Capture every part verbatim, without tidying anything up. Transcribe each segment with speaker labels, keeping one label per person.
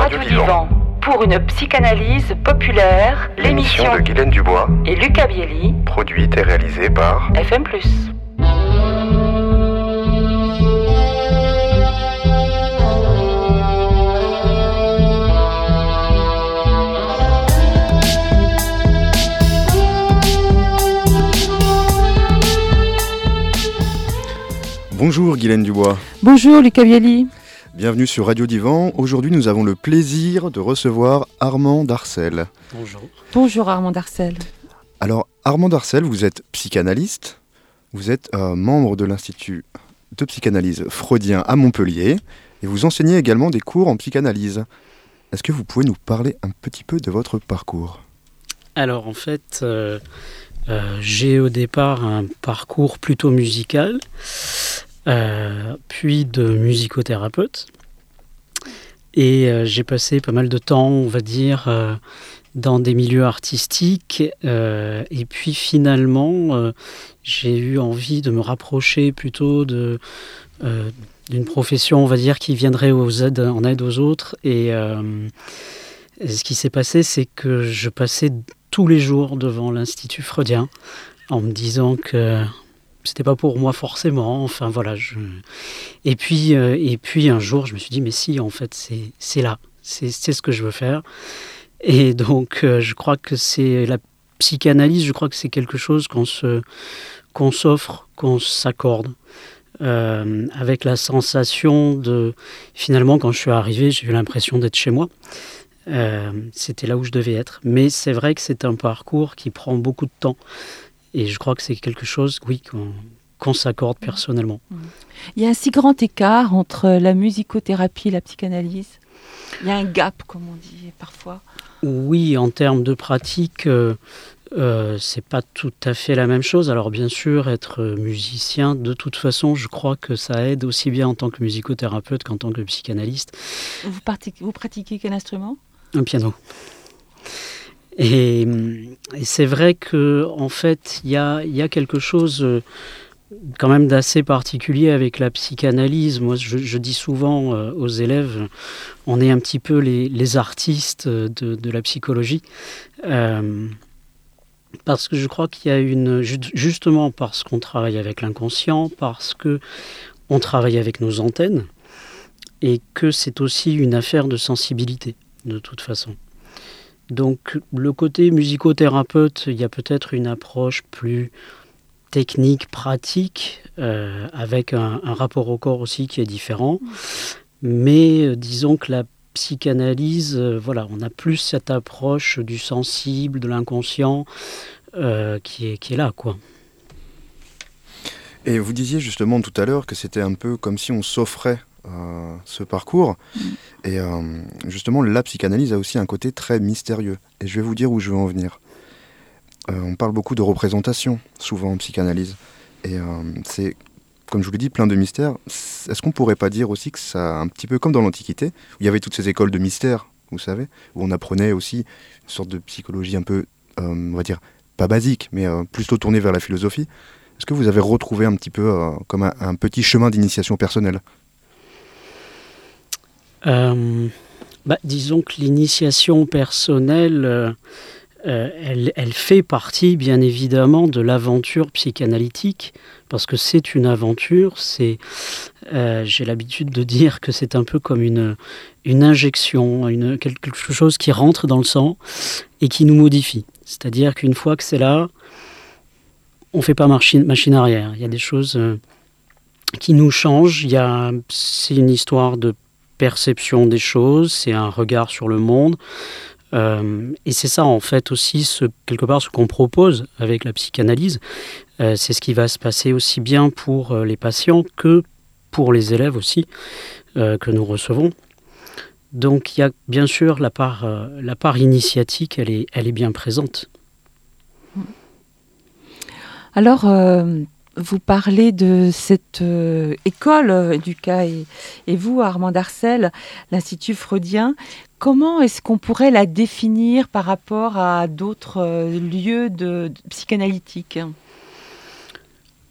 Speaker 1: Radio Divan pour une psychanalyse populaire, l'émission
Speaker 2: de Guylaine Dubois
Speaker 1: et Lucas Bielli,
Speaker 2: produite et réalisée par
Speaker 1: F M plus.
Speaker 2: Bonjour Guylaine Dubois.
Speaker 3: Bonjour Lucas Bielli.
Speaker 2: Bienvenue sur Radio Divan. Aujourd'hui, nous avons le plaisir de recevoir Armand Darcel.
Speaker 4: Bonjour.
Speaker 3: Bonjour Armand Darcel.
Speaker 2: Alors, Armand Darcel, vous êtes psychanalyste, vous êtes euh, membre de l'Institut de psychanalyse freudien à Montpellier et vous enseignez également des cours en psychanalyse. Est-ce que vous pouvez nous parler un petit peu de votre parcours ?
Speaker 4: Alors, en fait, euh, euh, j'ai au départ un parcours plutôt musical. Euh, puis de musicothérapeute. Et euh, j'ai passé pas mal de temps, on va dire, euh, dans des milieux artistiques. Euh, et puis finalement, euh, j'ai eu envie de me rapprocher plutôt de, euh, d'une profession, on va dire, qui viendrait aux aides, en aide aux autres. Et, euh, et ce qui s'est passé, c'est que je passais tous les jours devant l'Institut freudien en me disant que c'était pas pour moi forcément, enfin voilà. Je... Et, puis, euh, et puis un jour, je me suis dit, mais si, en fait, c'est, c'est là, c'est, c'est ce que je veux faire. Et donc, euh, je crois que c'est la psychanalyse, je crois que c'est quelque chose qu'on, se, qu'on s'offre, qu'on s'accorde, euh, avec la sensation de... Finalement, quand je suis arrivé, j'ai eu l'impression d'être chez moi. Euh, c'était là où je devais être. Mais c'est vrai que c'est un parcours qui prend beaucoup de temps. Et je crois que c'est quelque chose, oui, qu'on, qu'on s'accorde personnellement.
Speaker 3: Il y a un si grand écart entre la musicothérapie et la psychanalyse. Il y a un gap, comme on dit parfois.
Speaker 4: Oui, en termes de pratique, euh, euh, c'est pas tout à fait la même chose. Alors bien sûr, être musicien, de toute façon, je crois que ça aide aussi bien en tant que musicothérapeute qu'en tant que psychanalyste.
Speaker 3: Vous pratiquez, vous pratiquez quel instrument ?
Speaker 4: Un piano. Et, et c'est vrai qu'en en fait, il y a, y a quelque chose euh, quand même d'assez particulier avec la psychanalyse. Moi, je, je dis souvent euh, aux élèves, on est un petit peu les, les artistes de, de la psychologie. Euh, parce que je crois qu'il y a une... Justement parce qu'on travaille avec l'inconscient, parce qu'on travaille avec nos antennes, et que c'est aussi une affaire de sensibilité, de toute façon. Donc le côté musicothérapeute, il y a peut-être une approche plus technique, pratique, euh, avec un, un rapport au corps aussi qui est différent. Mais euh, disons que la psychanalyse, euh, voilà, on a plus cette approche du sensible, de l'inconscient, euh, qui est, qui est là, quoi.
Speaker 2: Et vous disiez justement tout à l'heure que c'était un peu comme si on s'offrait Euh, ce parcours. Mmh. Et euh, justement, la psychanalyse a aussi un côté très mystérieux. Et je vais vous dire où je veux en venir. Euh, on parle beaucoup de représentation, souvent en psychanalyse. Et euh, c'est, comme je vous l'ai dit, plein de mystères. Est-ce qu'on pourrait pas dire aussi que ça, un petit peu comme dans l'Antiquité, où il y avait toutes ces écoles de mystères, vous savez, où on apprenait aussi une sorte de psychologie un peu, euh, on va dire, pas basique, mais euh, plutôt tournée vers la philosophie. Est-ce que vous avez retrouvé un petit peu euh, comme un, un petit chemin d'initiation personnelle ?
Speaker 4: Euh, bah, disons que l'initiation personnelle, euh, euh, elle, elle fait partie bien évidemment de l'aventure psychanalytique, parce que c'est une aventure, c'est, euh, j'ai l'habitude de dire que c'est un peu comme une, une injection, une, quelque chose qui rentre dans le sang et qui nous modifie. C'est-à-dire qu'une fois que c'est là, on ne fait pas machine, machine arrière. Il y a des choses euh, qui nous changent. Il y a, c'est une histoire de perception des choses, c'est un regard sur le monde. Euh, et c'est ça, en fait, aussi, ce, quelque part, ce qu'on propose avec la psychanalyse. Euh, c'est ce qui va se passer aussi bien pour euh, les patients que pour les élèves aussi, euh, que nous recevons. Donc, il y a bien sûr la part, euh, la part initiatique, elle est, elle est bien présente.
Speaker 3: Alors, euh, vous parlez de cette euh, école, euh, Lucas et, et vous, Armand Darcel, l'Institut freudien. Comment est-ce qu'on pourrait la définir par rapport à d'autres euh, lieux de, de psychanalytiques ?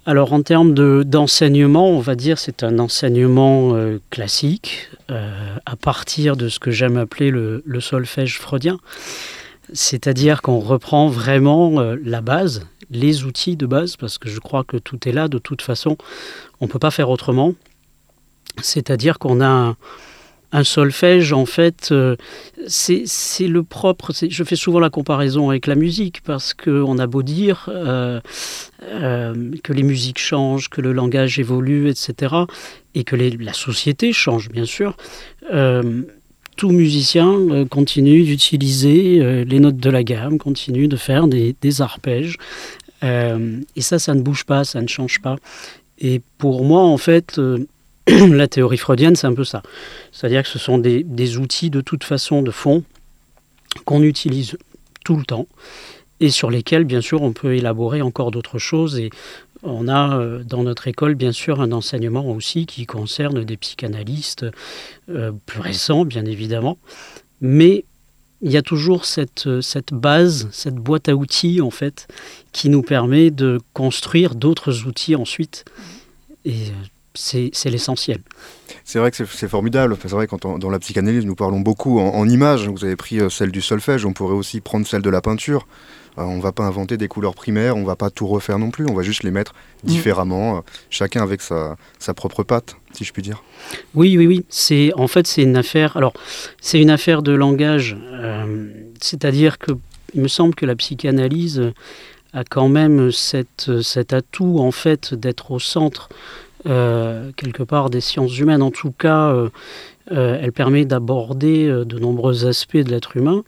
Speaker 4: Alors en termes de, d'enseignement, on va dire c'est un enseignement euh, classique euh, à partir de ce que j'aime appeler le, le solfège freudien. C'est-à-dire qu'on reprend vraiment euh, la base, les outils de base, parce que je crois que tout est là, de toute façon, on ne peut pas faire autrement. C'est-à-dire qu'on a un, un solfège, en fait, euh, c'est, c'est le propre, c'est, je fais souvent la comparaison avec la musique, parce qu'on a beau dire euh, euh, que les musiques changent, que le langage évolue, et cetera, et que les, la société change, bien sûr, euh, tout musicien euh, continue d'utiliser euh, les notes de la gamme, continue de faire des, des arpèges. Euh, et ça, ça ne bouge pas, ça ne change pas. Et pour moi, en fait, euh, la théorie freudienne, c'est un peu ça. C'est-à-dire que ce sont des, des outils de toute façon de fond qu'on utilise tout le temps et sur lesquels, bien sûr, on peut élaborer encore d'autres choses. Et on a euh, dans notre école, bien sûr, un enseignement aussi qui concerne des psychanalystes euh, plus récents, bien évidemment. Mais il y a toujours cette, cette base, cette boîte à outils, en fait, qui nous permet de construire d'autres outils ensuite. Et c'est, c'est l'essentiel.
Speaker 2: C'est vrai que c'est, c'est formidable. C'est vrai que quand on, dans la psychanalyse, nous parlons beaucoup en, en images. Vous avez pris euh, celle du solfège, on pourrait aussi prendre celle de la peinture. Euh, on ne va pas inventer des couleurs primaires, on ne va pas tout refaire non plus, on va juste les mettre différemment, mmh. euh, chacun avec sa, sa propre patte, si je puis dire.
Speaker 4: Oui, oui, oui. C'est, en fait, c'est une affaire, alors, c'est une affaire de langage. Euh, c'est-à-dire que il me semble que la psychanalyse a quand même cette, cet atout, en fait, d'être au centre Euh, quelque part des sciences humaines. En tout cas, euh, euh, elle permet d'aborder euh, de nombreux aspects de l'être humain.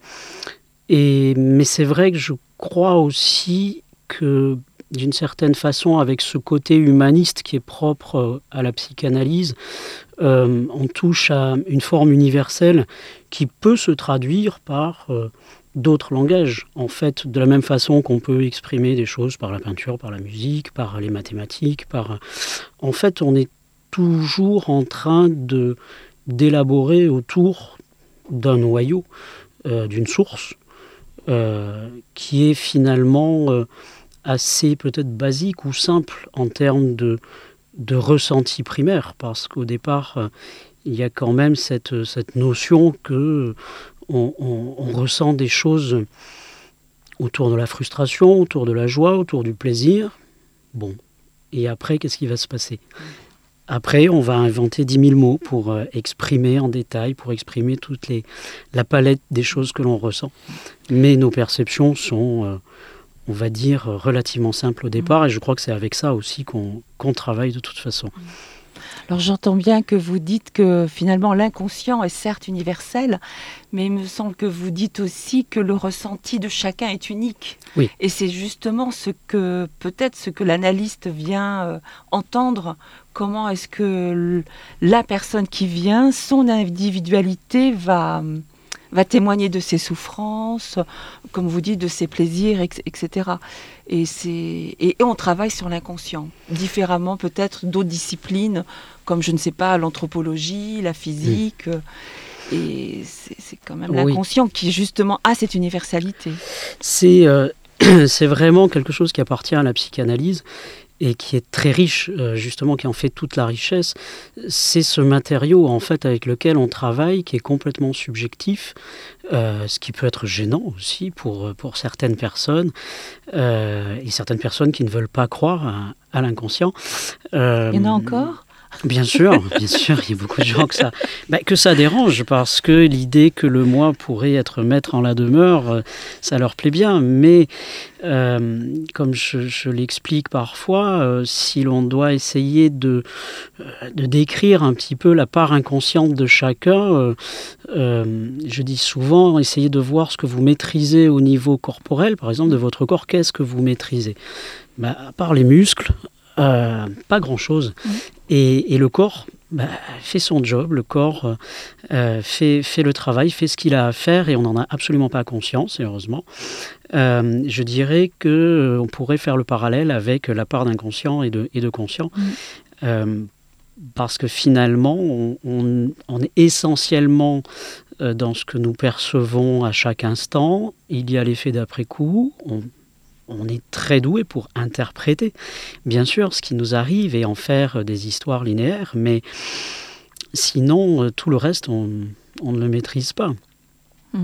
Speaker 4: Et, mais c'est vrai que je crois aussi que, d'une certaine façon, avec ce côté humaniste qui est propre euh, à la psychanalyse, euh, on touche à une forme universelle qui peut se traduire par euh, d'autres langages. En fait, de la même façon qu'on peut exprimer des choses par la peinture, par la musique, par les mathématiques, par... En fait, on est toujours en train de, d'élaborer autour d'un noyau, euh, d'une source, euh, qui est finalement euh, assez peut-être basique ou simple en termes de, de ressenti primaire, parce qu'au départ, euh, il y a quand même cette, cette notion que On, on, on ressent des choses autour de la frustration, autour de la joie, autour du plaisir. Bon, et après, qu'est-ce qui va se passer ? Après, on va inventer dix mille mots pour euh, exprimer en détail, pour exprimer toute les, la palette des choses que l'on ressent. Mais nos perceptions sont, euh, on va dire, relativement simples au départ, et je crois que c'est avec ça aussi qu'on, qu'on travaille de toute façon.
Speaker 3: Alors j'entends bien que vous dites que finalement l'inconscient est certes universel, mais il me semble que vous dites aussi que le ressenti de chacun est unique.
Speaker 4: Oui.
Speaker 3: Et c'est justement ce que peut-être ce que l'analyste vient euh, entendre. Comment est-ce que l- la personne qui vient, son individualité va va témoigner de ses souffrances, comme vous dites, de ses plaisirs, et cetera. Et, c'est... et on travaille sur l'inconscient, différemment peut-être d'autres disciplines, comme, je ne sais pas, l'anthropologie, la physique. Mmh. Et c'est, c'est quand même oui. L'inconscient qui, justement, a cette universalité.
Speaker 4: C'est, euh, c'est vraiment quelque chose qui appartient à la psychanalyse et qui est très riche, euh, justement, qui en fait toute la richesse. C'est ce matériau, en fait, avec lequel on travaille, qui est complètement subjectif, euh, ce qui peut être gênant aussi pour, pour certaines personnes, euh, et certaines personnes qui ne veulent pas croire à, à l'inconscient.
Speaker 3: Euh, Il y en a encore ?
Speaker 4: Bien sûr, bien sûr, il y a beaucoup de gens que ça, bah, que ça dérange, parce que l'idée que le moi pourrait être maître en la demeure, ça leur plaît bien. Mais euh, comme je, je l'explique parfois, euh, si l'on doit essayer de, de décrire un petit peu la part inconsciente de chacun, euh, euh, je dis souvent, essayez de voir ce que vous maîtrisez au niveau corporel, par exemple, de votre corps. Qu'est-ce que vous maîtrisez ? Bah, à part les muscles, Euh, pas grand-chose. Mmh. Et, et le corps bah, fait son job, le corps euh, fait, fait le travail, fait ce qu'il a à faire, et on n'en a absolument pas conscience, heureusement. Euh, je dirais qu'on euh, pourrait faire le parallèle avec la part d'inconscient et de, et de conscient, mmh. euh, parce que finalement, on, on, on est essentiellement euh, dans ce que nous percevons à chaque instant. Il y a l'effet d'après-coup, on on est très doué pour interpréter, bien sûr, ce qui nous arrive et en faire des histoires linéaires, mais sinon, euh, tout le reste, on, on ne le maîtrise pas.
Speaker 3: Mm.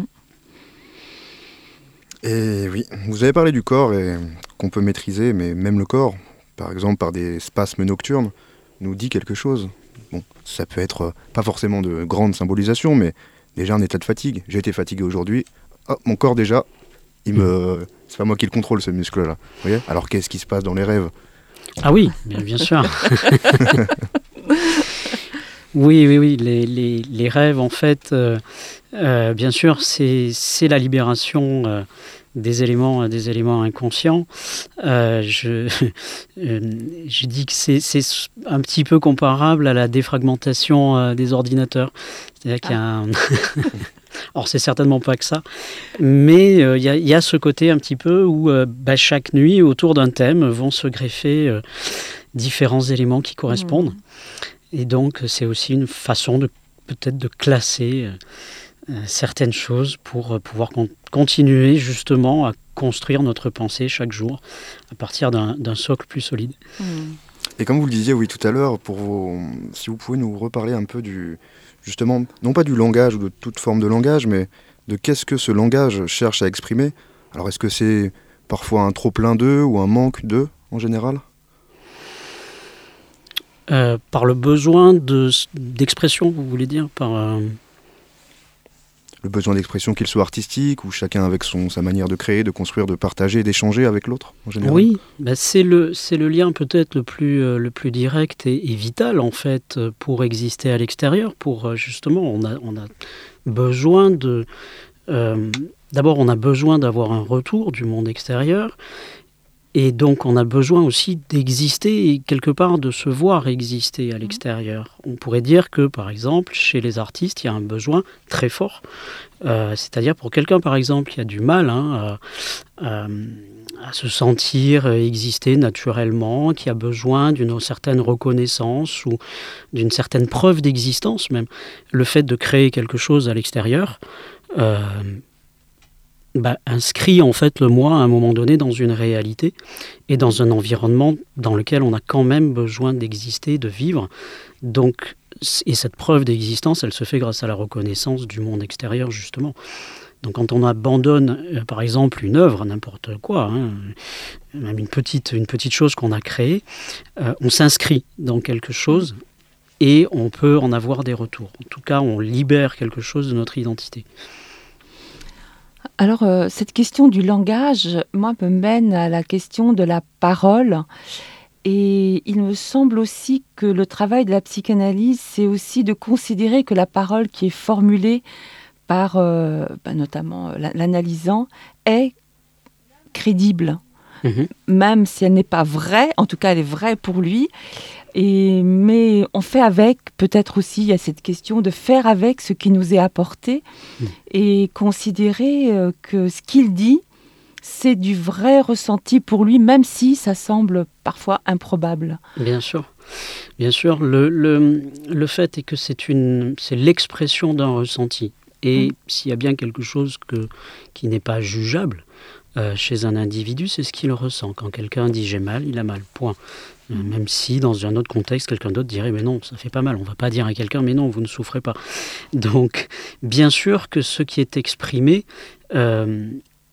Speaker 2: Et oui, vous avez parlé du corps et qu'on peut maîtriser, mais même le corps, par exemple par des spasmes nocturnes, nous dit quelque chose. Bon, ça peut être euh, pas forcément de grandes symbolisations, mais déjà un état de fatigue. J'ai été fatigué aujourd'hui. Oh, mon corps déjà, il me... c'est pas moi qui le contrôle ce muscle-là. Vous voyez ? Alors qu'est-ce qui se passe dans les rêves ?
Speaker 4: Ah oui, bien, bien sûr. Oui, oui, oui. Les, les, les rêves, en fait, euh, euh, bien sûr, c'est, c'est la libération euh, des éléments, des éléments inconscients. Euh, je, euh, je dis que c'est, c'est un petit peu comparable à la défragmentation euh, des ordinateurs. C'est-à-dire qu'il y a un... Alors, c'est certainement pas que ça, mais il euh, y, y a ce côté un petit peu où euh, bah, chaque nuit, autour d'un thème, vont se greffer euh, différents éléments qui correspondent. Mmh. Et donc, c'est aussi une façon de peut-être de classer euh, certaines choses pour euh, pouvoir con- continuer justement à construire notre pensée chaque jour à partir d'un, d'un socle plus solide.
Speaker 2: Mmh. Et comme vous le disiez, oui, tout à l'heure, pour vos... si vous pouvez nous reparler un peu du... justement, non pas du langage ou de toute forme de langage, mais de qu'est-ce que ce langage cherche à exprimer. Alors, est-ce que c'est parfois un trop-plein d'eux ou un manque d'eux, en général ?
Speaker 4: euh, Par le besoin de, d'expression, vous voulez dire par, euh...
Speaker 2: Le besoin d'expression, qu'il soit artistique, ou chacun avec son, sa manière de créer, de construire, de partager, d'échanger avec l'autre, en général.
Speaker 4: Oui, bah c'est, le, c'est le lien peut-être le plus, euh, le plus direct et, et vital, en fait, pour exister à l'extérieur. Pour, euh, justement, on a, on a besoin de... Euh, d'abord, on a besoin d'avoir un retour du monde extérieur. Et donc, on a besoin aussi d'exister et quelque part de se voir exister à l'extérieur. On pourrait dire que, par exemple, chez les artistes, il y a un besoin très fort. Euh, c'est-à-dire pour quelqu'un, par exemple, qui a du mal hein, à, à, à se sentir exister naturellement, qui a besoin d'une certaine reconnaissance ou d'une certaine preuve d'existence même, le fait de créer quelque chose à l'extérieur... Euh, Bah, inscrit en fait le moi à un moment donné dans une réalité et dans un environnement dans lequel on a quand même besoin d'exister, de vivre. Donc, et cette preuve d'existence, elle se fait grâce à la reconnaissance du monde extérieur justement. Donc quand on abandonne euh, par exemple une œuvre, n'importe quoi, hein, même une petite, une petite chose qu'on a créée, euh, on s'inscrit dans quelque chose et on peut en avoir des retours. En tout cas, on libère quelque chose de notre identité.
Speaker 3: Alors, euh, cette question du langage, moi, me mène à la question de la parole. Et il me semble aussi que le travail de la psychanalyse, c'est aussi de considérer que la parole qui est formulée par, euh, bah, notamment l'analysant, est crédible. Mmh. Même si elle n'est pas vraie, en tout cas, elle est vraie pour lui. Et, mais on fait avec, peut-être aussi, il y a cette question de faire avec ce qui nous est apporté mmh. et considérer euh, que ce qu'il dit, c'est du vrai ressenti pour lui, même si ça semble parfois improbable.
Speaker 4: Bien sûr, bien sûr. Le, le, le fait est que c'est, une, c'est l'expression d'un ressenti. Et mmh. s'il y a bien quelque chose que, qui n'est pas jugeable euh, chez un individu, c'est ce qu'il ressent. Quand quelqu'un dit « j'ai mal », il a mal, point. Même si, dans un autre contexte, quelqu'un d'autre dirait « mais non, ça fait pas mal ». On ne va pas dire à quelqu'un « mais non, vous ne souffrez pas ». Donc, bien sûr que ce qui est exprimé euh,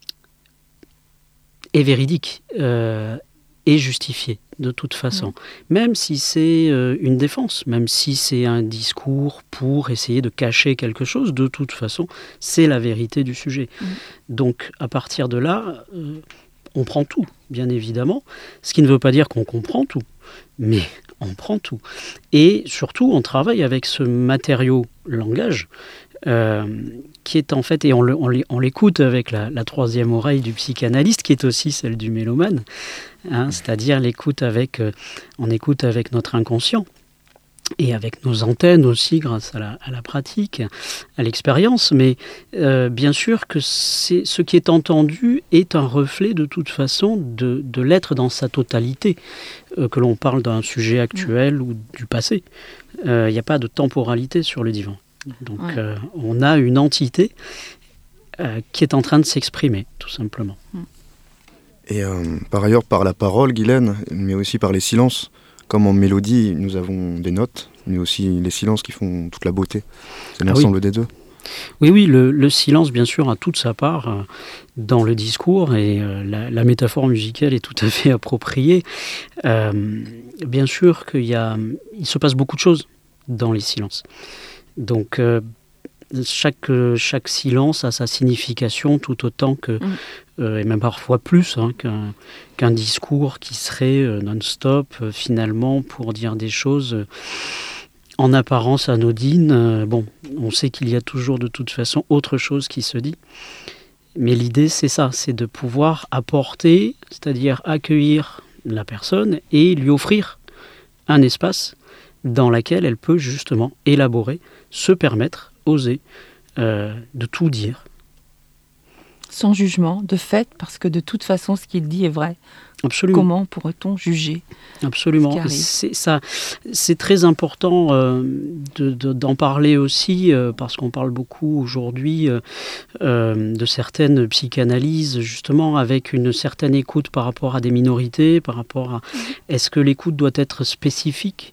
Speaker 4: est véridique, euh, est justifié, de toute façon. Mmh. Même si c'est euh, une défense, même si c'est un discours pour essayer de cacher quelque chose, de toute façon, c'est la vérité du sujet. Mmh. Donc, à partir de là... Euh, on prend tout, bien évidemment, ce qui ne veut pas dire qu'on comprend tout, mais on prend tout. Et surtout, on travaille avec ce matériau langage, euh, qui est en fait, et on, le, on, on l'écoute avec la, la troisième oreille du psychanalyste, qui est aussi celle du mélomane, hein, c'est-à-dire l'écoute avec, euh, on écoute avec notre inconscient. Et avec nos antennes aussi, grâce à la, à la pratique, à l'expérience. Mais euh, bien sûr que c'est, ce qui est entendu est un reflet de toute façon de, de l'être dans sa totalité, euh, que l'on parle d'un sujet actuel mmh. ou du passé. Il euh, n'y a pas de temporalité sur le divan. Donc ouais. euh, on a une entité euh, qui est en train de s'exprimer, tout simplement. Mmh.
Speaker 2: Et euh, par ailleurs, par la parole, Guylaine, mais aussi par les silences, comme en mélodie, nous avons des notes, mais aussi les silences qui font toute la beauté. C'est l'ensemble ah oui. des deux.
Speaker 4: Oui, oui, le, le silence, bien sûr, a toute sa part euh, dans le discours, et euh, la, la métaphore musicale est tout à fait appropriée. Euh, bien sûr qu'il y a, il se passe beaucoup de choses dans les silences. Donc, euh, chaque, chaque silence a sa signification tout autant que, mmh. euh, et même parfois plus, hein, qu'un, qu'un discours qui serait euh, non-stop, euh, finalement, pour dire des choses... Euh, en apparence anodine, euh, bon, on sait qu'il y a toujours de toute façon autre chose qui se dit. Mais l'idée, c'est ça, c'est de pouvoir apporter, c'est-à-dire accueillir la personne et lui offrir un espace dans lequel elle peut justement élaborer, se permettre, oser, euh, de tout dire.
Speaker 3: Sans jugement, de fait, parce que de toute façon, ce qu'il dit est vrai.
Speaker 4: Absolument.
Speaker 3: Comment pourrait-on juger ?
Speaker 4: Absolument. C'est, ça, c'est très important euh, de, de, d'en parler aussi, euh, parce qu'on parle beaucoup aujourd'hui euh, euh, de certaines psychanalyses, justement, avec une certaine écoute par rapport à des minorités, par rapport à... Est-ce que l'écoute doit être spécifique ?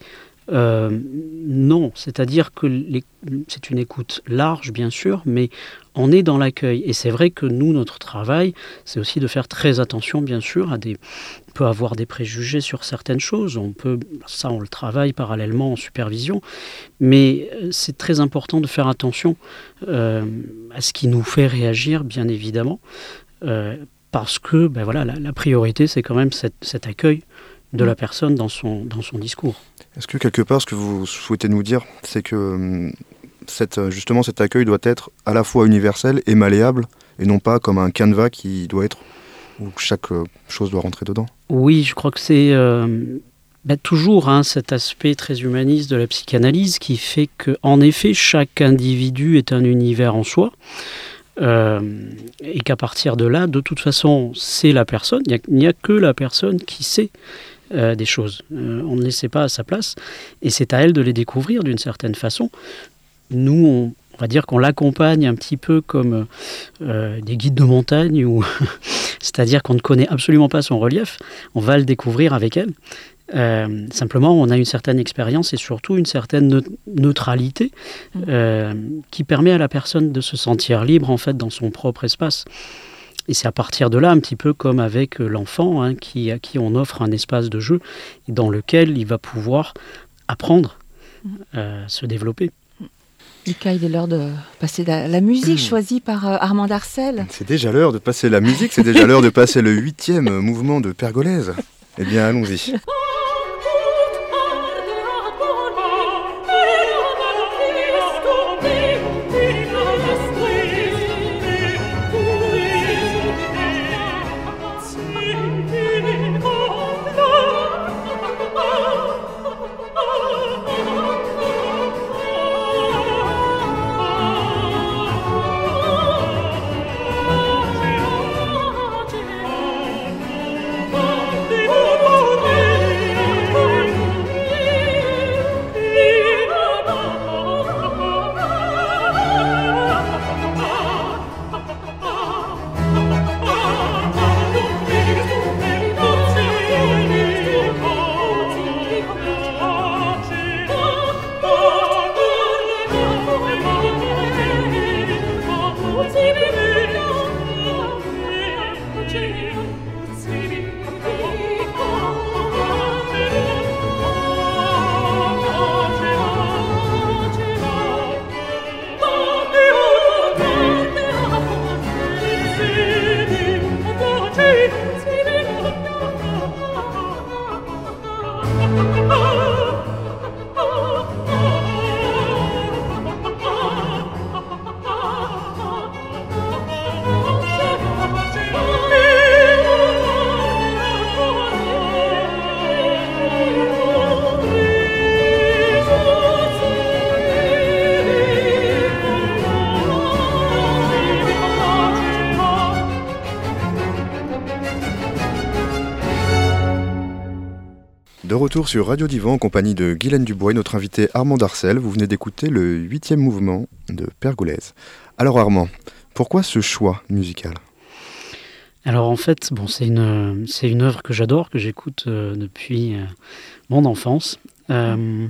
Speaker 4: Euh, non, c'est-à-dire que les, c'est une écoute large, bien sûr, mais on est dans l'accueil. Et c'est vrai que nous, notre travail, c'est aussi de faire très attention, bien sûr, à des... On peut avoir des préjugés sur certaines choses, on peut, ça, on le travaille parallèlement en supervision, mais c'est très important de faire attention euh, à ce qui nous fait réagir, bien évidemment, euh, parce que, ben voilà, la, la priorité, c'est quand même cette, cet accueil de la personne dans son, dans son discours.
Speaker 2: Est-ce que quelque part, ce que vous souhaitez nous dire, c'est que cette, justement cet accueil doit être à la fois universel et malléable, et non pas comme un canevas qui doit être, où chaque chose doit rentrer dedans ?
Speaker 4: Oui, je crois que c'est euh, bah, toujours hein, cet aspect très humaniste de la psychanalyse qui fait qu'en effet, chaque individu est un univers en soi. Euh, et qu'à partir de là, de toute façon, c'est la personne, il n'y a, a que la personne qui sait euh, des choses. Euh, on ne les sait pas à sa place, et c'est à elle de les découvrir d'une certaine façon. Nous, on, on va dire qu'on l'accompagne un petit peu comme euh, des guides de montagne, ou c'est-à-dire qu'on ne connaît absolument pas son relief, on va le découvrir avec elle. Euh, simplement, on a une certaine expérience et surtout une certaine ne- neutralité euh, qui permet à la personne de se sentir libre en fait dans son propre espace. Et c'est à partir de là, un petit peu comme avec l'enfant, hein, qui, à qui on offre un espace de jeu dans lequel il va pouvoir apprendre, euh, se développer.
Speaker 3: Lucas, il est l'heure de passer la, la musique mmh. choisie par euh, Armand Darcel.
Speaker 2: C'est déjà l'heure de passer la musique, c'est déjà l'heure de passer le huitième mouvement de Pergolèse. Eh bien, allons-y. De retour sur Radio Divan en compagnie de Guylaine Dubois et notre invité Armand Darcel. Vous venez d'écouter le huitième mouvement de Pergolèse. Alors Armand, pourquoi ce choix musical ?
Speaker 4: Alors en fait, bon, c'est une, c'est une œuvre que j'adore, que j'écoute euh, depuis euh, mon enfance. Euh,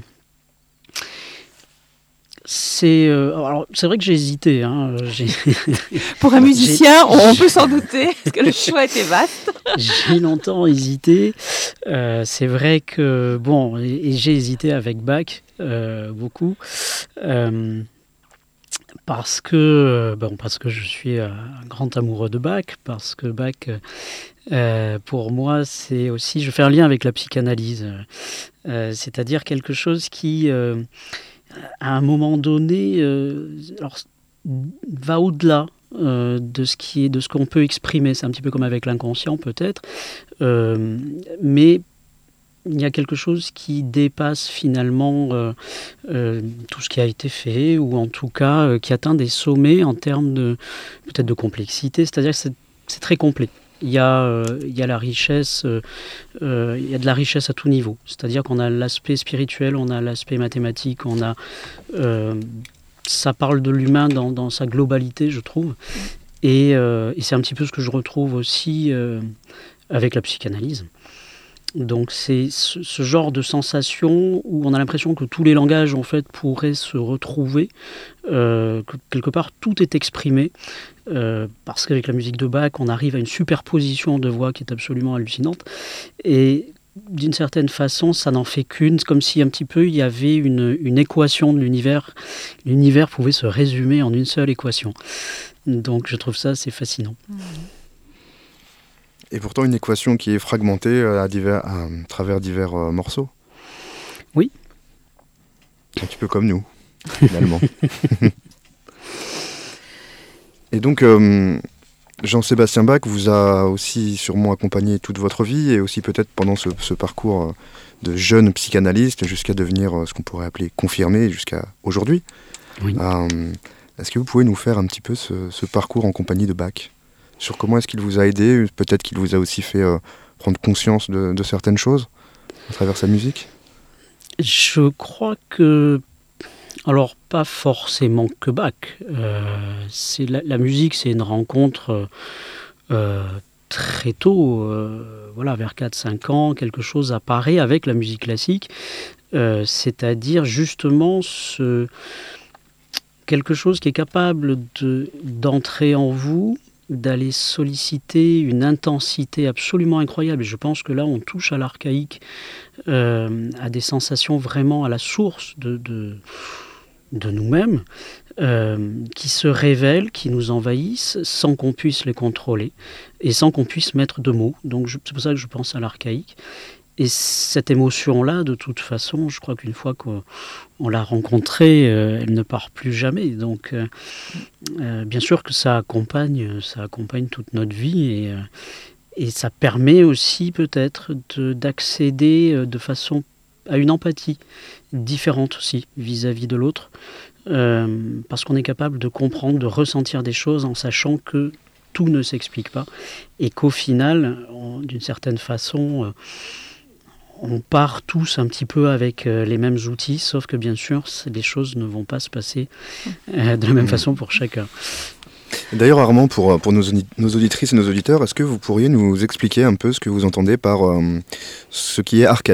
Speaker 4: c'est, euh, alors, c'est vrai que j'ai hésité. Hein, j'ai...
Speaker 3: Pour un musicien, on peut s'en douter, parce que le choix était vaste.
Speaker 4: J'ai longtemps hésité. Euh, c'est vrai que, bon, et, et j'ai hésité avec Bach, euh, beaucoup. Euh, Parce que, bon, parce que je suis un grand amoureux de Bach, parce que Bach, euh, pour moi, c'est aussi, je fais un lien avec la psychanalyse, euh, c'est-à-dire quelque chose qui, euh, à un moment donné, euh, alors, va au-delà euh, de ce qui est, de ce qu'on peut exprimer. C'est un petit peu comme avec l'inconscient, peut-être, euh, mais il y a quelque chose qui dépasse finalement euh, euh, tout ce qui a été fait, ou en tout cas euh, qui atteint des sommets en termes de peut-être de complexité. C'est-à-dire que c'est, c'est très complet. Il y a, euh, il y a la richesse, euh, euh, il y a de la richesse à tout niveau. C'est-à-dire qu'on a l'aspect spirituel, on a l'aspect mathématique, on a, euh, ça parle de l'humain dans, dans sa globalité, je trouve. Et, euh, et c'est un petit peu ce que je retrouve aussi euh, avec la psychanalyse. Donc c'est ce, ce genre de sensation où on a l'impression que tous les langages en fait pourraient se retrouver, euh, que quelque part tout est exprimé, euh, parce qu'avec la musique de Bach on arrive à une superposition de voix qui est absolument hallucinante, et d'une certaine façon ça n'en fait qu'une, c'est comme si un petit peu il y avait une, une équation de l'univers, l'univers pouvait se résumer en une seule équation, donc je trouve ça assez fascinant. Mmh.
Speaker 2: Et pourtant une équation qui est fragmentée à, divers, à travers divers euh, morceaux.
Speaker 4: Oui.
Speaker 2: Un petit peu comme nous, finalement. Et donc, euh, Jean-Sébastien Bach vous a aussi sûrement accompagné toute votre vie, et aussi peut-être pendant ce, ce parcours de jeune psychanalyste jusqu'à devenir ce qu'on pourrait appeler confirmé jusqu'à aujourd'hui.
Speaker 4: Oui.
Speaker 2: Euh, est-ce que vous pouvez nous faire un petit peu ce, ce parcours en compagnie de Bach ? Sur comment est-ce qu'il vous a aidé, peut-être qu'il vous a aussi fait euh, prendre conscience de, de certaines choses à travers sa musique ?
Speaker 4: Je crois que, alors pas forcément que Bach, euh, c'est la, la musique c'est une rencontre euh, très tôt, euh, voilà, vers quatre cinq ans, quelque chose apparaît avec la musique classique, euh, c'est-à-dire justement ce, quelque chose qui est capable de, d'entrer en vous, d'aller solliciter une intensité absolument incroyable. Et je pense que là, on touche à l'archaïque, euh, à des sensations vraiment à la source de, de, de nous-mêmes, euh, qui se révèlent, qui nous envahissent, sans qu'on puisse les contrôler, et sans qu'on puisse mettre de mots. Donc je, c'est pour ça que je pense à l'archaïque. Et cette émotion-là, de toute façon, je crois qu'une fois qu'on on l'a rencontrée, euh, elle ne part plus jamais. Donc, euh, euh, bien sûr que ça accompagne, ça accompagne toute notre vie, et, euh, et ça permet aussi peut-être de, d'accéder de façon à une empathie différente aussi vis-à-vis de l'autre, euh, parce qu'on est capable de comprendre, de ressentir des choses en sachant que tout ne s'explique pas, et qu'au final, on, d'une certaine façon, euh, on part tous un petit peu avec euh, les mêmes outils, sauf que bien sûr, les choses ne vont pas se passer euh, de la même façon pour chacun.
Speaker 2: D'ailleurs, Armand, pour, pour nos, nos auditrices et nos auditeurs, est-ce que vous pourriez nous expliquer un peu ce que vous entendez par euh, ce qui est archaïque ?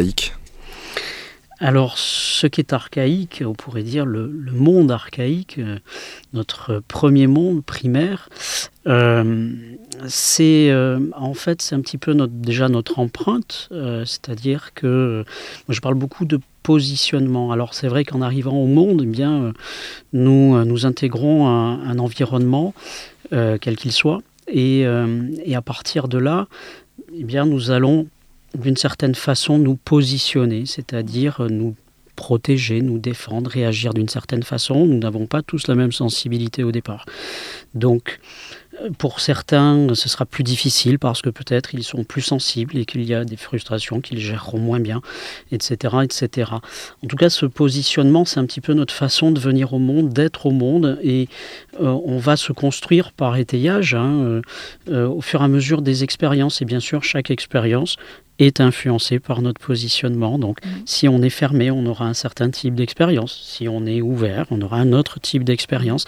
Speaker 4: Alors, ce qui est archaïque, on pourrait dire le, le monde archaïque, euh, notre premier monde primaire, euh, c'est euh, en fait c'est un petit peu notre, déjà notre empreinte, euh, c'est-à-dire que euh, moi je parle beaucoup de positionnement. Alors c'est vrai qu'en arrivant au monde, eh bien euh, nous euh, nous intégrons un, un environnement euh, quel qu'il soit, et, euh, et à partir de là, eh bien nous allons d'une certaine façon nous positionner, c'est-à-dire nous protéger, nous défendre, réagir d'une certaine façon. Nous n'avons pas tous la même sensibilité au départ. Donc, pour certains, ce sera plus difficile parce que peut-être ils sont plus sensibles et qu'il y a des frustrations qu'ils géreront moins bien, et cetera, et cetera. En tout cas, ce positionnement, c'est un petit peu notre façon de venir au monde, d'être au monde, et euh, on va se construire par étayage, hein, euh, euh, au fur et à mesure des expériences. Et bien sûr, chaque expérience est influencée par notre positionnement. Donc, mmh. si on est fermé, on aura un certain type d'expérience. Si on est ouvert, on aura un autre type d'expérience.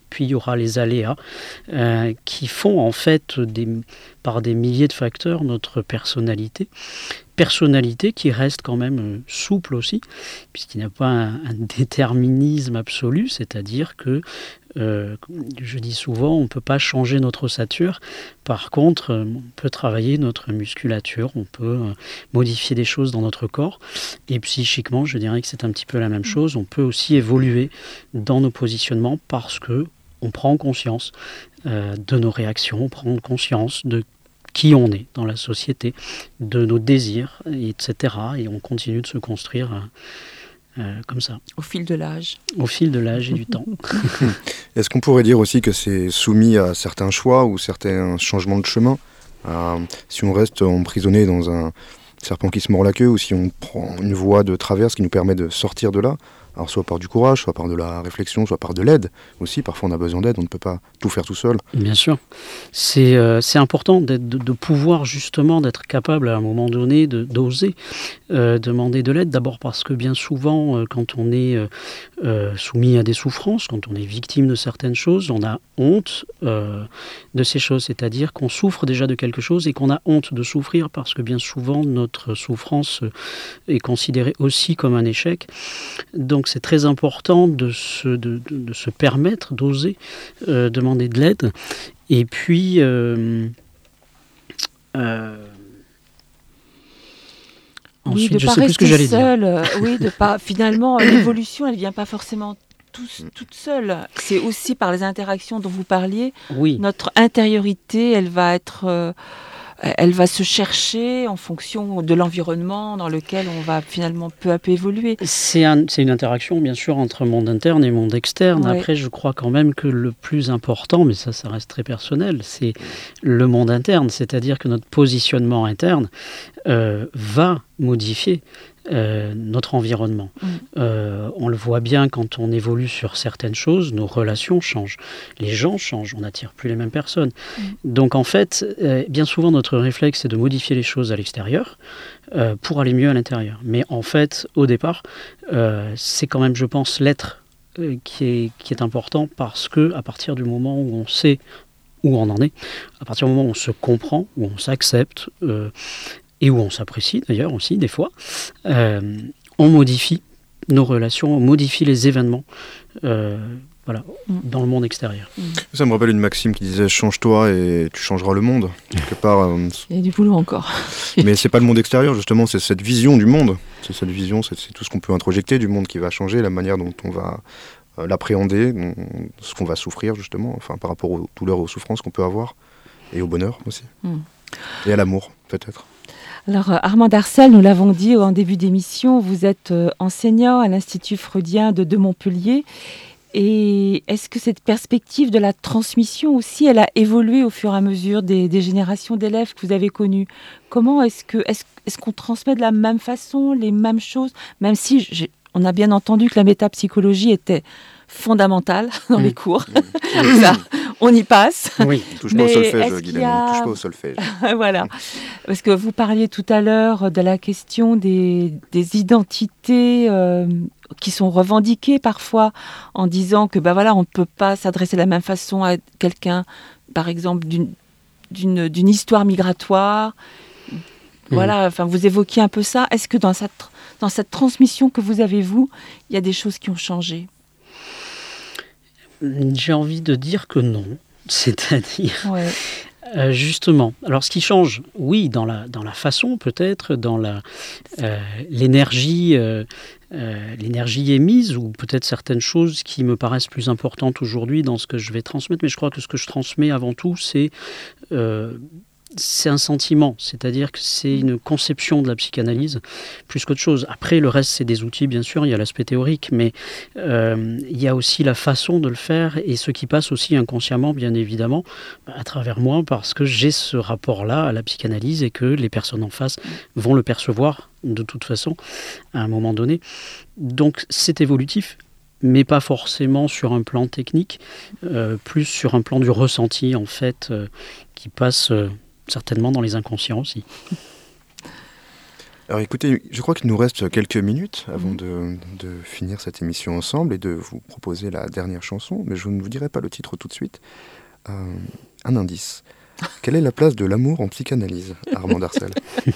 Speaker 4: puis il y aura les aléas euh, qui font en fait des, par des milliers de facteurs notre personnalité. Personnalité qui reste quand même souple aussi, puisqu'il n'y a pas un, un déterminisme absolu, c'est-à-dire que, euh, je dis souvent, on ne peut pas changer notre ossature, par contre, on peut travailler notre musculature, on peut euh, modifier des choses dans notre corps, et psychiquement, je dirais que c'est un petit peu la même chose, on peut aussi évoluer dans nos positionnements parce que on prend conscience euh, de nos réactions, on prend conscience de qui on est dans la société, de nos désirs, et cetera. Et on continue de se construire euh, euh, comme ça.
Speaker 3: Au fil de l'âge.
Speaker 4: Au fil de l'âge et du temps.
Speaker 2: Est-ce qu'on pourrait dire aussi que c'est soumis à certains choix ou certains changements de chemin ? euh, Si on reste emprisonné dans un serpent qui se mord la queue, ou si on prend une voie de traverse qui nous permet de sortir de là, alors soit par du courage, soit par de la réflexion, soit par de l'aide aussi. Parfois on a besoin d'aide, on ne peut pas tout faire tout seul.
Speaker 4: Bien sûr. C'est, euh, c'est important d'être, de, de pouvoir justement d'être capable à un moment donné de, d'oser euh, demander de l'aide. D'abord parce que bien souvent, euh, quand on est euh, euh, soumis à des souffrances, quand on est victime de certaines choses, on a honte euh, de ces choses. C'est-à-dire qu'on souffre déjà de quelque chose et qu'on a honte de souffrir parce que bien souvent notre souffrance est considérée aussi comme un échec. Donc c'est très important de se, de, de, de se permettre, d'oser euh, demander de l'aide. Et puis, euh, euh,
Speaker 3: oui,
Speaker 4: ensuite,
Speaker 3: de
Speaker 4: je
Speaker 3: pas
Speaker 4: sais plus ce que j'allais
Speaker 3: seul,
Speaker 4: dire.
Speaker 3: Euh, oui, de pas. Finalement, l'évolution, elle vient pas forcément tous, toute seule. C'est aussi par les interactions dont vous parliez.
Speaker 4: Oui.
Speaker 3: Notre intériorité, elle va être. Euh, Elle va se chercher en fonction de l'environnement dans lequel on va finalement peu à peu évoluer.
Speaker 4: C'est, un, c'est une interaction, bien sûr, entre monde interne et monde externe.
Speaker 3: Ouais.
Speaker 4: Après, je crois quand même que le plus important, mais ça, ça reste très personnel, c'est le monde interne. C'est-à-dire que notre positionnement interne euh, va modifier Euh, notre environnement. Mmh. Euh, on le voit bien quand on évolue sur certaines choses, nos relations changent, les gens changent, on n'attire plus les mêmes personnes. Mmh. Donc en fait, euh, bien souvent notre réflexe c'est de modifier les choses à l'extérieur euh, pour aller mieux à l'intérieur. Mais en fait, au départ, euh, c'est quand même, je pense, l'être euh, qui est, qui est important parce que à partir du moment où on sait où on en est, à partir du moment où on se comprend, où on s'accepte, euh, et où on s'apprécie d'ailleurs aussi des fois, euh, on modifie nos relations, on modifie les événements euh, voilà, mm. dans le monde extérieur.
Speaker 2: Mm. Ça me rappelle une maxime qui disait « change-toi et tu changeras le monde ». Quelque part, euh,
Speaker 3: il y a du boulot encore.
Speaker 2: Mais c'est pas le monde extérieur justement, c'est cette vision du monde. C'est cette vision, c'est, c'est tout ce qu'on peut introjecter du monde qui va changer, la manière dont on va euh, l'appréhender, dont, ce qu'on va souffrir justement, enfin par rapport aux douleurs, aux souffrances qu'on peut avoir, et au bonheur aussi. Mm. Et à l'amour peut-être.
Speaker 3: Alors, Armand Darcel, nous l'avons dit en début d'émission, vous êtes enseignant à l'Institut freudien de, de Montpellier. Et est-ce que cette perspective de la transmission aussi, elle a évolué au fur et à mesure des, des générations d'élèves que vous avez connues ? Comment est-ce, que, est-ce, est-ce qu'on transmet de la même façon, les mêmes choses ? Même si j'ai, on a bien entendu que la métapsychologie était fondamentale dans mmh. les cours. Mmh. Ça, on y passe.
Speaker 4: Oui,
Speaker 2: touche pas au solfège, Guylaine. A... Touche pas au solfège.
Speaker 3: Voilà. Parce que vous parliez tout à l'heure de la question des, des identités euh, qui sont revendiquées parfois en disant que bah voilà, on ne peut pas s'adresser de la même façon à quelqu'un, par exemple, d'une, d'une, d'une histoire migratoire. Mmh. Voilà, enfin, vous évoquiez un peu ça. Est-ce que dans cette, dans cette transmission que vous avez, vous, il y a des choses qui ont changé ?
Speaker 4: J'ai envie de dire que non, c'est-à-dire
Speaker 3: ouais.
Speaker 4: euh, justement. Alors ce qui change, oui, dans la dans la façon peut-être, dans la euh, l'énergie, euh, euh, l'énergie émise ou peut-être certaines choses qui me paraissent plus importantes aujourd'hui dans ce que je vais transmettre. Mais je crois que ce que je transmets avant tout, c'est euh, c'est un sentiment, c'est-à-dire que c'est une conception de la psychanalyse plus qu'autre chose. Après, le reste, c'est des outils, bien sûr, il y a l'aspect théorique, mais euh, il y a aussi la façon de le faire et ce qui passe aussi inconsciemment, bien évidemment, à travers moi, parce que j'ai ce rapport-là à la psychanalyse et que les personnes en face vont le percevoir de toute façon, à un moment donné. Donc, c'est évolutif, mais pas forcément sur un plan technique, euh, plus sur un plan du ressenti, en fait, euh, qui passe... Euh, certainement dans les inconscients aussi.
Speaker 2: Alors écoutez, je crois qu'il nous reste quelques minutes avant de, de finir cette émission ensemble et de vous proposer la dernière chanson, mais je ne vous dirai pas le titre tout de suite. Euh, un indice. Quelle est la place de l'amour en psychanalyse, Armand Darcel?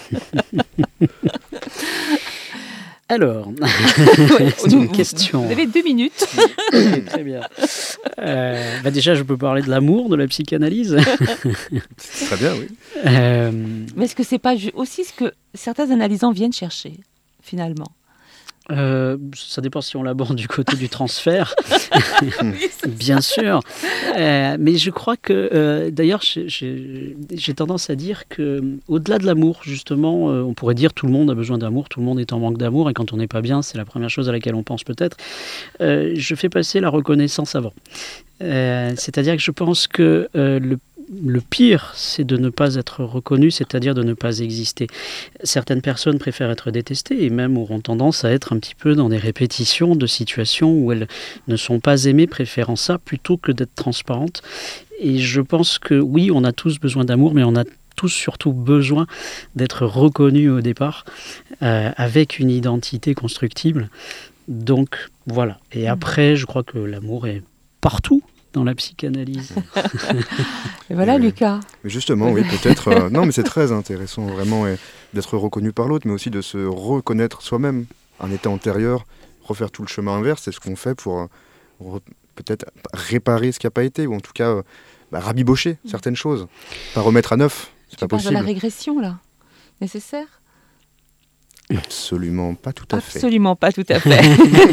Speaker 4: Alors,
Speaker 3: Ouais,
Speaker 4: c'est une question.
Speaker 3: Vous avez deux minutes.
Speaker 4: Ok, très bien. Euh, bah déjà, je peux parler de l'amour, de la psychanalyse.
Speaker 2: Très bien, oui.
Speaker 4: Euh,
Speaker 3: Mais est-ce que c'est pas ju- aussi ce que certains analysants viennent chercher, finalement?
Speaker 4: euh, ça dépend si on l'aborde du côté du transfert, bien sûr. Euh, mais je crois que, euh, d'ailleurs, j'ai- j'ai j'ai tendance à dire que, au-delà de l'amour, justement, euh, on pourrait dire tout le monde a besoin d'amour, tout le monde est en manque d'amour, et quand on n'est pas bien, c'est la première chose à laquelle on pense peut-être. Euh, je fais passer la reconnaissance avant. Euh, c'est-à-dire que je pense que euh, le, le pire, c'est de ne pas être reconnu, c'est-à-dire de ne pas exister. Certaines personnes préfèrent être détestées et même auront tendance à être un petit peu dans des répétitions de situations où elles ne sont pas aimées, préférant ça plutôt que d'être transparentes. Et je pense que oui, on a tous besoin d'amour, mais on a tous surtout besoin d'être reconnus au départ, euh, avec une identité constructible. Donc voilà. Et après, je crois que l'amour est partout dans la psychanalyse.
Speaker 3: Et voilà,
Speaker 2: Oui.
Speaker 3: Lucas.
Speaker 2: Mais justement, oui, peut-être. euh, non, mais c'est très intéressant, vraiment, et d'être reconnu par l'autre, mais aussi de se reconnaître soi-même. Un état antérieur, refaire tout le chemin inverse, c'est ce qu'on fait pour euh, re- peut-être réparer ce qui n'a pas été, ou en tout cas euh, bah, rabibocher certaines choses. Pas remettre à neuf, c'est
Speaker 3: Tu
Speaker 2: pas
Speaker 3: parles de la
Speaker 2: possible.
Speaker 3: régression, là? Nécessaire?
Speaker 2: Absolument pas tout à fait.
Speaker 3: Absolument pas tout à fait.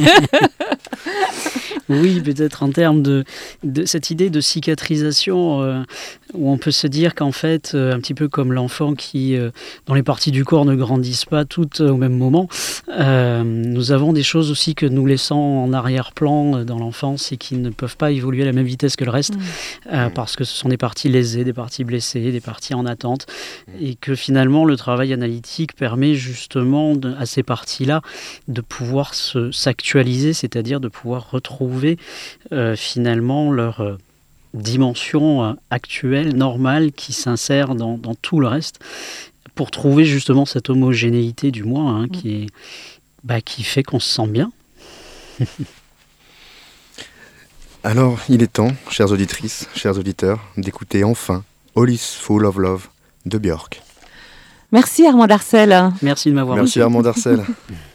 Speaker 4: Oui, peut-être en termes de, de cette idée de cicatrisation, euh, où on peut se dire qu'en fait, euh, un petit peu comme l'enfant qui, euh, dont les parties du corps ne grandissent pas toutes au même moment, euh, nous avons des choses aussi que nous laissons en arrière-plan euh, dans l'enfance et qui ne peuvent pas évoluer à la même vitesse que le reste,
Speaker 3: Mm.
Speaker 4: euh, parce que ce sont des parties lésées, des parties blessées, des parties en attente, et que finalement le travail analytique permet justement de- à ces parties-là de pouvoir se- s'actualiser, c'est-à-dire de pouvoir retrouver euh, finalement leur euh, dimension euh, actuelle, normale, qui s'insère dans, dans tout le reste, pour trouver justement cette homogénéité du moi, hein, qui, est, bah, qui fait qu'on se sent bien.
Speaker 2: Alors, il est temps, chères auditrices, chers auditeurs, d'écouter enfin All is Full of Love de Björk.
Speaker 3: Merci, Armand Darcel.
Speaker 4: Merci de m'avoir
Speaker 2: Merci Armand Darcel.